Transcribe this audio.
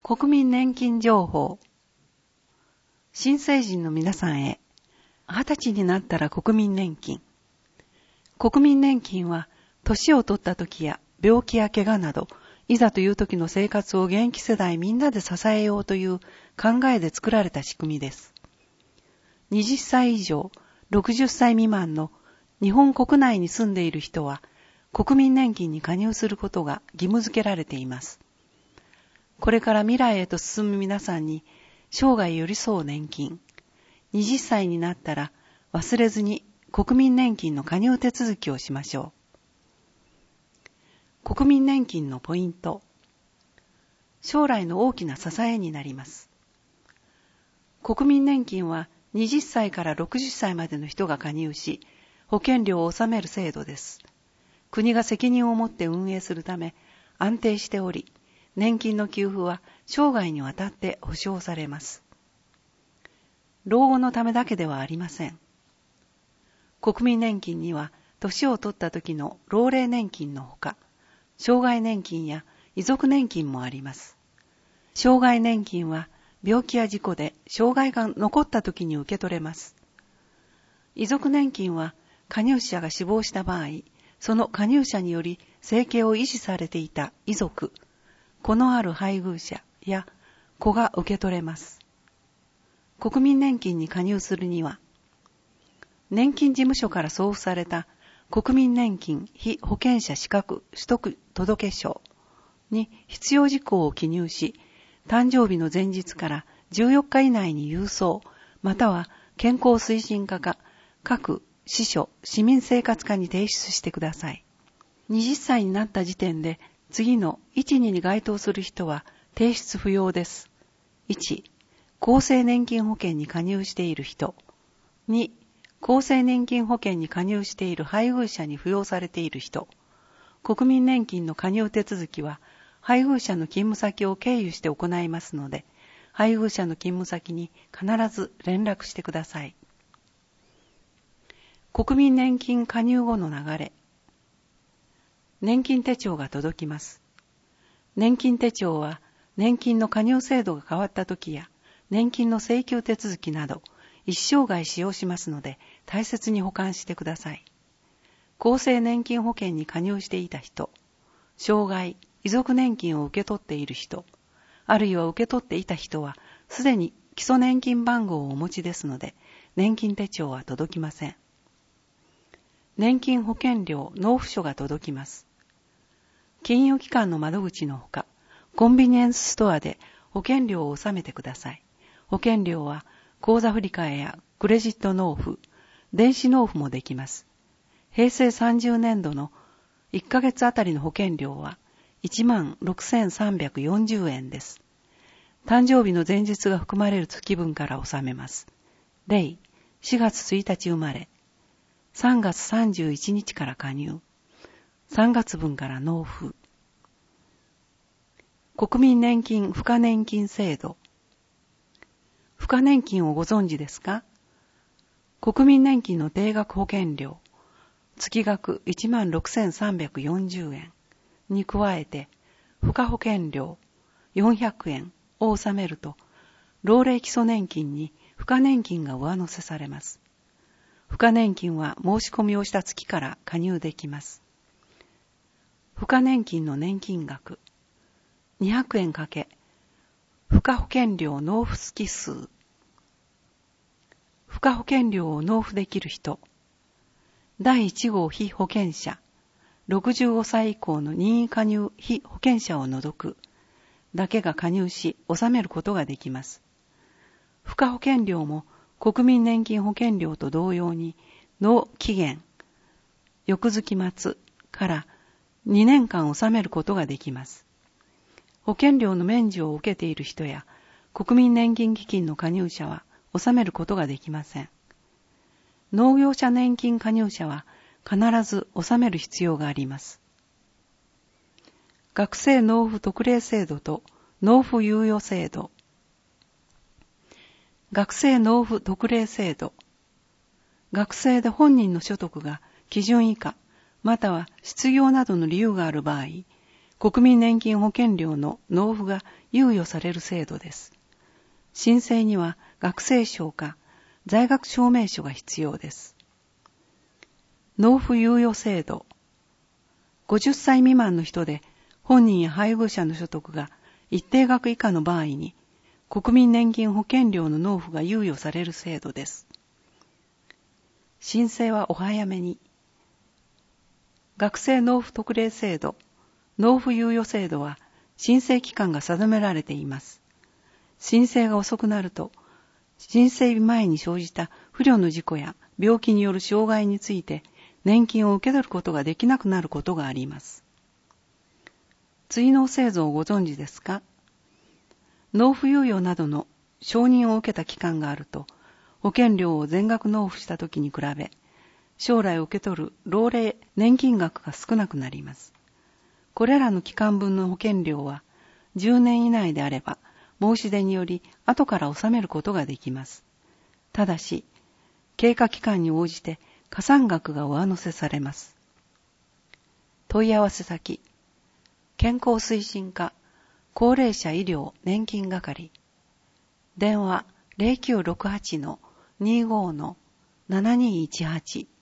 国民年金情報。新成人の皆さんへ、20歳になったら国民年金。国民年金は、年を取った時や病気や怪我など、いざという時の生活を現役世代みんなで支えようという考えで作られた仕組みです。20歳以上、60歳未満の日本国内に住んでいる人は、国民年金に加入することが義務付けられています。これから未来へと進む皆さんに生涯寄り添う年金。20歳になったら忘れずに国民年金の加入手続きをしましょう。国民年金のポイント。将来の大きな支えになります。国民年金は20歳から60歳までの人が加入し、保険料を納める制度です。国が責任を持って運営するため安定しており、年金の給付は生涯にわたって保障されます。老後のためだけではありません。国民年金には年を取った時の老齢年金のほか、障害年金や遺族年金もあります。障害年金は病気や事故で障害が残った時に受け取れます。遺族年金は加入者が死亡した場合、その加入者により生計を維持されていた遺族、子のある配偶者や子が受け取れます。国民年金に加入するには、年金事務所から送付された国民年金被保険者資格取得届書に必要事項を記入し、誕生日の前日から14日以内に郵送、または健康推進課か各支所、市民生活課に提出してください。20歳になった時点で次の 1,2 に該当する人は提出不要です。1、厚生年金保険に加入している人。2、厚生年金保険に加入している配偶者に扶養されている人。国民年金の加入手続きは配偶者の勤務先を経由して行いますので、配偶者の勤務先に必ず連絡してください。国民年金加入後の流れ。年金手帳が届きます。年金手帳は年金の加入制度が変わった時や年金の請求手続きなど一生涯使用しますので大切に保管してください。厚生年金保険に加入していた人、障害、遺族年金を受け取っている人、あるいは受け取っていた人はすでに基礎年金番号をお持ちですので年金手帳は届きません。年金保険料納付書が届きます。金融機関の窓口のほか、コンビニエンスストアで保険料を納めてください。保険料は口座振替やクレジット納付、電子納付もできます。平成30年度の1ヶ月あたりの保険料は16,340円です。誕生日の前日が含まれる月分から納めます。例、4月1日生まれ、3月31日から加入、3月分から納付。国民年金賦課年金制度。賦課年金をご存知ですか？国民年金の定額保険料、月額 16,340 円に加えて、賦課保険料400円を納めると、老齢基礎年金に賦課年金が上乗せされます。賦課年金は申し込みをした月から加入できます。賦課年金の年金額200円かけ賦課保険料納付月数。賦課保険料を納付できる人、第1号被保険者、65歳以降の任意加入被保険者を除くだけが加入し納めることができます。賦課保険料も国民年金保険料と同様に納期限翌月末から2年間納めることができます。保険料の免除を受けている人や国民年金基金の加入者は納めることができません。農業者年金加入者は必ず納める必要があります。学生納付特例制度と納付猶予制度。学生納付特例制度。学生で本人の所得が基準以下、または失業などの理由がある場合、 国民年金保険料の納付が猶予される制度です。申請には学生証か在学証明書が必要です。納付猶予制度。50歳未満の人で本人や配偶者の所得が一定額以下の場合に国民年金保険料の納付が猶予される制度です。申請はお早めに。学生納付特例制度、納付猶予制度は申請期間が定められています。申請が遅くなると、申請日前に生じた不慮の事故や病気による障害について年金を受け取ることができなくなることがあります。追納制度をご存知ですか？納付猶予などの承認を受けた期間があると、保険料を全額納付したときに比べ、将来受け取る老齢年金額が少なくなります。これらの期間分の保険料は、10年以内であれば、申し出により後から納めることができます。ただし、経過期間に応じて加算額が上乗せされます。問い合わせ先、健康推進課、高齢者医療年金係、電話 0968-25-7218